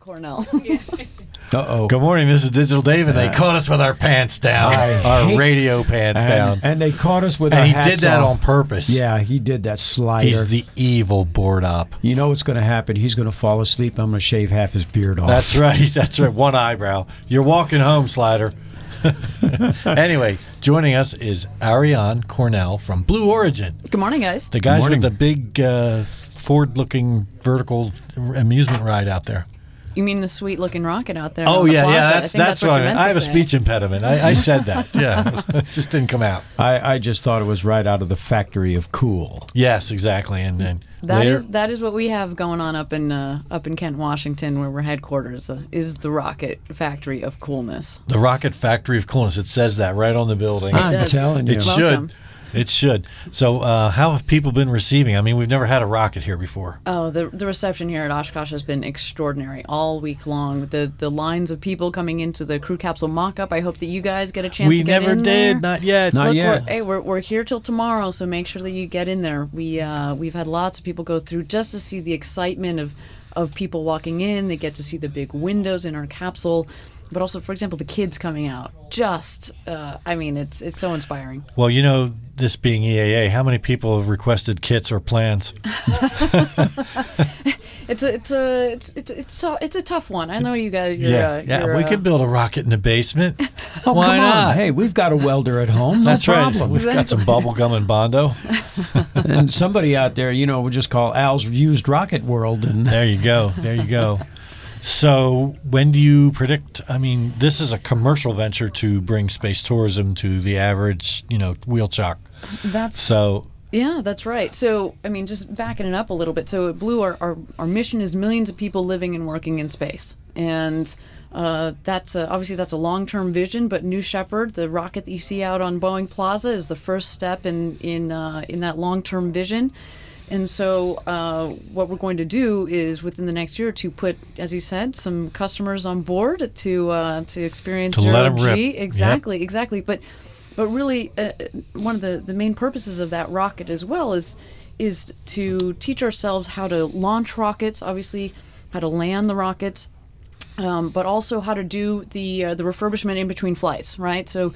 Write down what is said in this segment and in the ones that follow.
Cornell. Uh-oh. Good morning, this is Digital Dave, and they caught us with our pants down, our radio pants down. And they caught us with our hats And he did that off. on purpose. Yeah, he did that slider. He's the evil board op. You know what's going to happen? He's going to fall asleep. I'm going to shave half his beard off. That's right. That's right. One eyebrow. You're walking home, Slider. Anyway, joining us is Ariane Cornell from Blue Origin. Good morning, guys. The guys morning. with the big forward-looking vertical amusement ride out there. You mean the sweet-looking rocket out there? Oh, on the yeah, plaza? yeah. I That's think what what I you meant. meant I to have a say. speech impediment. I said that. Yeah. It just didn't come out. I just thought it was right out of the factory of cool. Yes, exactly. And then That is what we have going on up in Kent, Washington, where we're headquarters. Is the Rocket Factory of Coolness. the Rocket Factory of Coolness. It says that right on the building. I'm does. telling you. It Welcome. should. It should. So how have people been receiving? I mean, we've never had a rocket here before. Oh, the reception here at Oshkosh has been extraordinary all week long. The lines of people coming into the crew capsule mock-up. I hope that you guys get a chance We to get never in did. there. Not yet. Not Look, yet. we're here till tomorrow, so make sure that you get in there. We've had lots of people go through just to see the excitement of people walking in. They get to see the big windows in our capsule, but also, for example, the kids coming out. Just, it's so inspiring. Well, you know, this being EAA, how many people have requested kits or plans? It's a tough one. I know you guys. We could build a rocket in the basement. Oh, Why come not? on. Hey, we've got a welder at home. No That's right. problem. We've got some bubble gum and Bondo. And somebody out there, we'll just call Al's Used Rocket World. And There you go. There you go. So when do you predict? I mean, this is a commercial venture to bring space tourism to the average, wheel chock. So Yeah, that's right. So, just backing it up a little bit. So at Blue, our mission is millions of people living and working in space. And that's obviously that's a long-term vision, but New Shepard, the rocket that you see out on Boeing Plaza, is the first step in that long-term vision. And so what we're going to do is within the next year to put, as you said, some customers on board to experience To let 'em zero-G. rip. Exactly. But really, one of the main purposes of that rocket as well is to teach ourselves how to launch rockets, obviously how to land the rockets, but also how to do the refurbishment in between flights, right? So,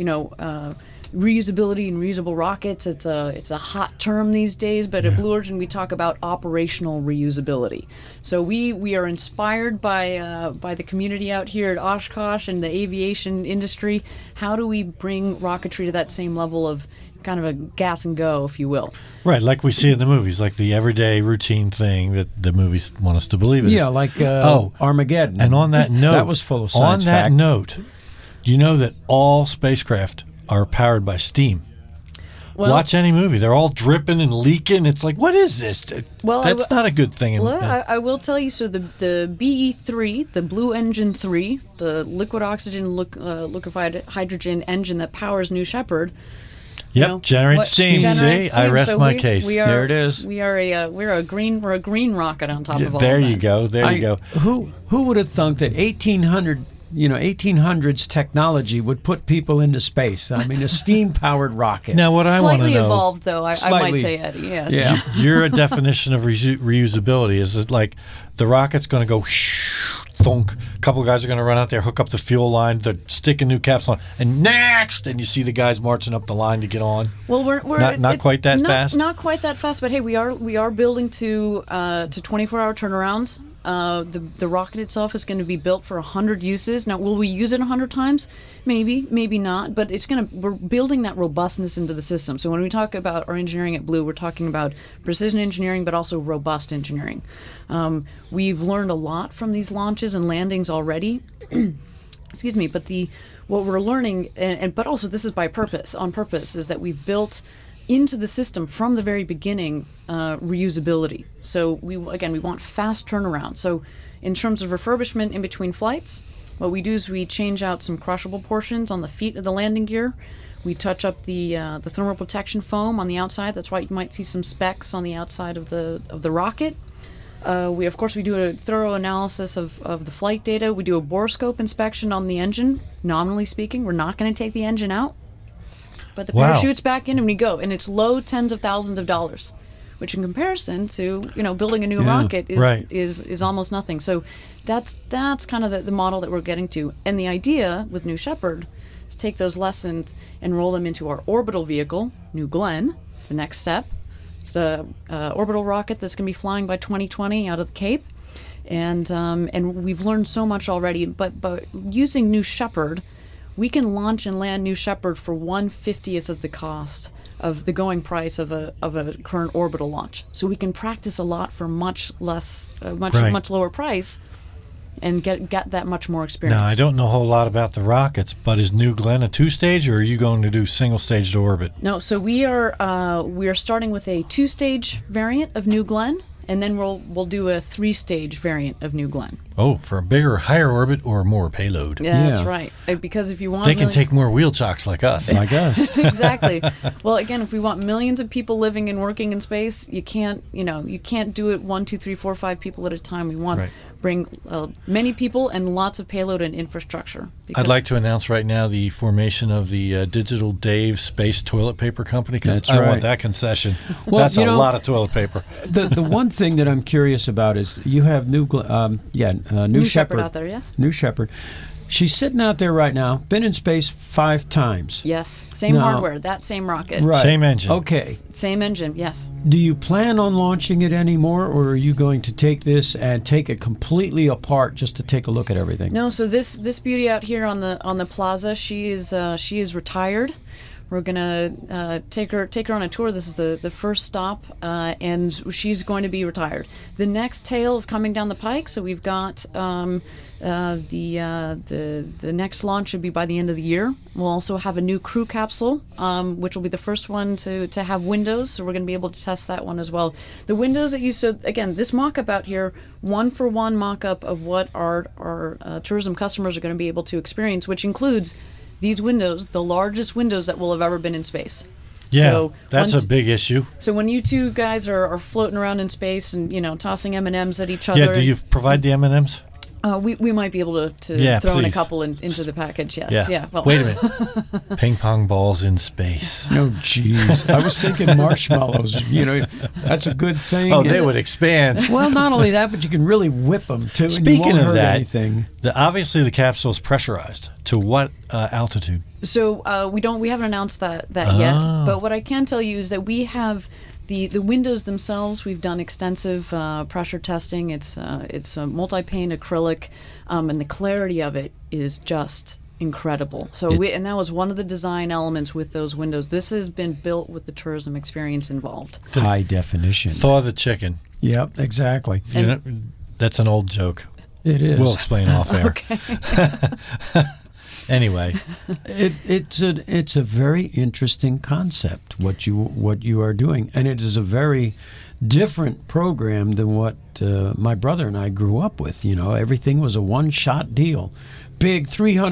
reusability and reusable rockets, it's a hot term these days, but at Blue Origin we talk about operational reusability. So we are inspired by the community out here at Oshkosh and the aviation industry. How do we bring rocketry to that same level of kind of a gas and go, if you will? right, like we see in the movies, like the everyday routine thing that the movies want us to believe it is. yeah, like Armageddon. And on that note, that was full of science on that fact. note, do you know that all spacecraft are powered by steam? Well, Watch any movie; they're all dripping and leaking. It's like, what is this? Well, That's not a good thing. Well, I will tell you. So the BE-3, the Blue Engine 3, the liquid oxygen liquefied hydrogen engine that powers New Shepard. Generates steam. Generates See, I steam. rest So my we- case. we are- There it is. We're a green rocket on top of all there of you that. go. There you go. Who would have thunk that 1800s technology would put people into space? I mean, a steam-powered rocket. Now, what I want to Slightly know. evolved, though. I might Slightly. say, Eddie. Yes. Yeah. Your definition of reusability is it like the rocket's going to go thunk. A couple of guys are going to run out there, hook up the fuel line, they're sticking new caps on, and next, and you see the guys marching up the line to get on. Well, we're Not quite that fast? Not quite that fast, but hey, we are building to 24-hour turnarounds. The rocket itself is going to be built for 100 uses. Now, will we use it 100 times? Maybe, maybe not. But we're building that robustness into the system. So when we talk about our engineering at Blue, we're talking about precision engineering, but also robust engineering. We've learned a lot from these launches and landings already. Excuse me. But what we're learning, but also this is on purpose, is that we've built into the system from the very beginning reusability. So we want fast turnaround. So in terms of refurbishment in between flights, what we do is we change out some crushable portions on the feet of the landing gear. We touch up the thermal protection foam on the outside. That's why you might see some specks on the outside of the rocket. We do a thorough analysis of the flight data. We do a borescope inspection on the engine. Nominally speaking, we're not going to take the engine out. But the parachute's back in and we go. And it's low tens of thousands of dollars. which in comparison to building a new Yeah, rocket right. is almost nothing. So that's kind of the model that we're getting to. And the idea with New Shepard is take those lessons and roll them into our orbital vehicle, New Glenn, the next step. It's a orbital rocket that's going to be flying by 2020 out of the Cape. And we've learned so much already, but using New Shepard, we can launch and land New Shepard for 1/50th of the cost of the going price of a current orbital launch. So we can practice a lot for much less, Right. much lower price, and get that much more experience. Now, I don't know a whole lot about the rockets, but is New Glenn a 2-stage, or are you going to do single-stage to orbit? No, so we are starting with a 2-stage variant of New Glenn, and then we'll do a 3-stage variant of New Glenn. Oh, for a bigger, higher orbit or more payload? Yeah, that's Yeah. right. Because if you want, They can take more wheel chocks like us. I guess. Exactly. Well, again, if we want millions of people living and working in space, you can't do it 1, 2, 3, 4, 5 people at a time. We want Right. bring many people and lots of payload and infrastructure. I'd like to announce right now the formation of the Digital Dave Space Toilet Paper Company, because That's I right. want that concession. Well, That's you a know- lot of toilet paper. The one thing that I'm curious about is you have New New Shepard out there, yes? New Shepard. She's sitting out there right now. Been in space 5 times. Yes. Same No. hardware, that same rocket. Right. Same engine. Okay. Same engine, yes. Do you plan on launching it anymore, or are you going to take this and take it completely apart just to take a look at everything? No, so this beauty out here on the plaza, she is retired. We're gonna take her on a tour. This is the first stop, and she's going to be retired. The next tail is coming down the pike, so we've got the next launch should be by the end of the year. We'll also have a new crew capsule, which will be the first one to have windows, so we're going to be able to test that one as well. The windows that so again, this mock-up out here, 1-for-1 mock-up of what our tourism customers are going to be able to experience, which includes these windows, the largest windows that will have ever been in space. Yeah, So that's once- a big issue. So when you two guys are floating around in space and tossing M&Ms at each other, Yeah, do you provide the M&Ms? we might be able to Yeah, throw in a please. couple into the package. Yes, yeah. Well, Wait a minute. Ping pong balls in space. No, jeez. I was thinking marshmallows. That's a good thing. Oh, they would expand. Well, not only that, but you can really whip them too. and you Speaking won't of hurt that, anything. Obviously the capsule is pressurized. To what altitude? So we haven't announced that yet. But what I can tell you is that we have the windows themselves. We've done extensive pressure testing. It's a multi-pane acrylic, and the clarity of it is just incredible. So and that was one of the design elements with those windows. This has been built with the tourism experience involved. High definition. Thaw the chicken. Yep, exactly. You know, that's an old joke. It is. We'll explain off air. Okay. Anyway, It's a very interesting concept what you are doing, and it is a very different program than what my brother and I grew up with. Everything was a one-shot deal, big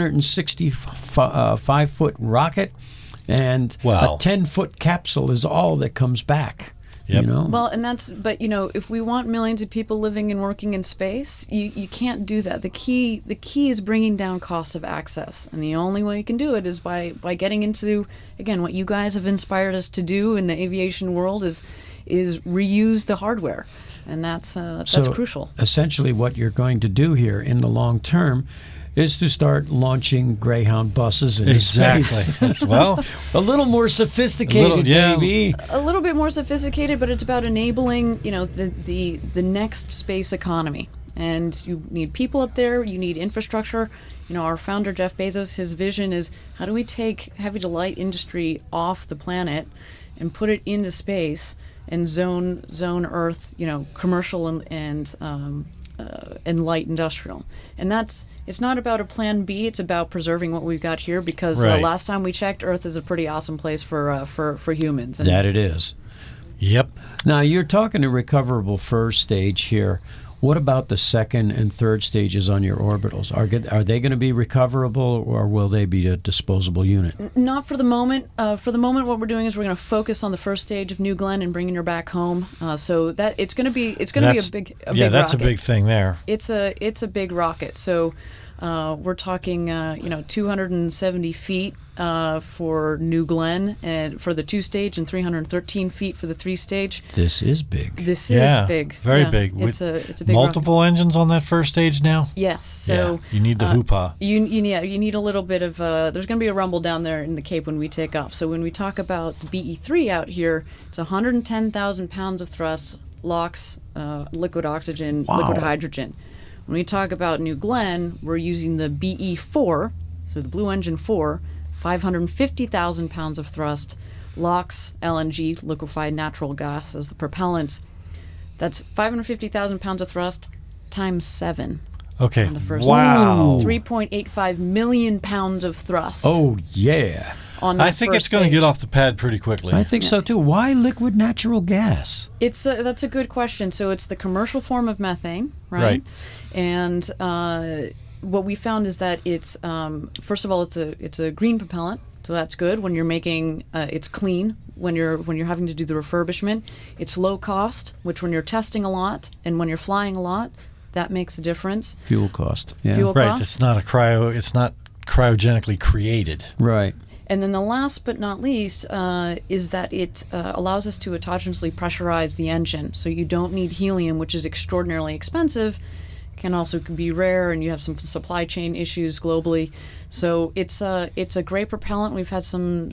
365-foot rocket, and Wow. a 10-foot capsule is all that comes back. Yep. Well, but if we want millions of people living and working in space, you can't do that. The key is bringing down cost of access, and the only way you can do it is by getting into, again, what you guys have inspired us to do in the aviation world is reuse the hardware, and that's So crucial. essentially, what you're going to do here in the long term is to start launching Greyhound buses into space. exactly. Well, A little more sophisticated, yeah. maybe. A little bit more sophisticated, but it's about enabling, the next space economy. And you need people up there. You need infrastructure. Our founder Jeff Bezos, his vision is how do we take heavy to light industry off the planet and put it into space and zone Earth, commercial and light industrial. And it's not about a plan B. It's about preserving what we've got here, because Right. last time we checked, Earth is a pretty awesome place for humans. And That it is. yep. Now, you're talking a recoverable first stage here. What about the second and third stages on your orbitals? Are they going to be recoverable, or will they be a disposable unit? Not for the moment. For the moment, what we're doing is we're going to focus on the first stage of New Glenn and bringing her back home. So that it's going to be a big That's rocket. a big thing there. It's a big rocket. So We're talking, 270 feet for New Glenn and for the 2-stage, and 313 feet for the 3-stage. This is big. This Yeah, is big. very Yeah, big. It's a big multiple engines on that first stage now. rocket. Yes. So you need the hoopah. You need a little bit of. There's going to be a rumble down there in the Cape when we take off. So when we talk about the BE3 out here, it's 110,000 pounds of thrust, LOX, liquid oxygen, Wow. liquid hydrogen. When we talk about New Glenn, we're using the BE4, so the Blue Engine 4, 550,000 pounds of thrust, LOX, LNG, liquefied natural gas as the propellants. That's 550,000 pounds of thrust times 7. Okay. On the first Wow. stage. 3.85 million pounds of thrust. Oh, yeah. On that I think first it's going to stage. get off the pad pretty quickly. I think so, too. Why liquid natural gas? That's a good question. So it's the commercial form of methane, right? Right. And what we found is that it's first of all it's a green propellant, so that's good when you're making it's clean when you're having to do the refurbishment. It's low cost, which when you're testing a lot and when you're flying a lot, that makes a difference. Fuel cost. Yeah. Fuel Right. cost. It's not cryogenically created. Right. And then the last but not least is that it allows us to autonomously pressurize the engine. So you don't need helium, which is extraordinarily expensive, can also be rare, and you have some supply chain issues globally. So it's a great propellant. We've had some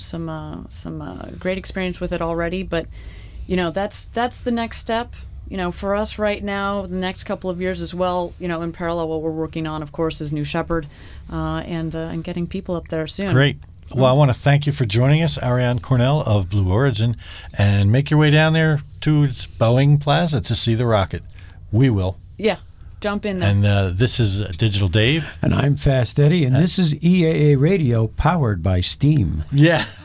great experience with it already, but that's the next step. For us right now, the next couple of years as well. In parallel, what we're working on, of course, is New Shepard, and getting people up there soon. Great. Well, I want to thank you for joining us, Ariane Cornell of Blue Origin, and make your way down there to Boeing Plaza to see the rocket. We will. Yeah, jump in there. And this is Digital Dave. And I'm Fast Eddie, and this is EAA Radio powered by Steam. Yeah.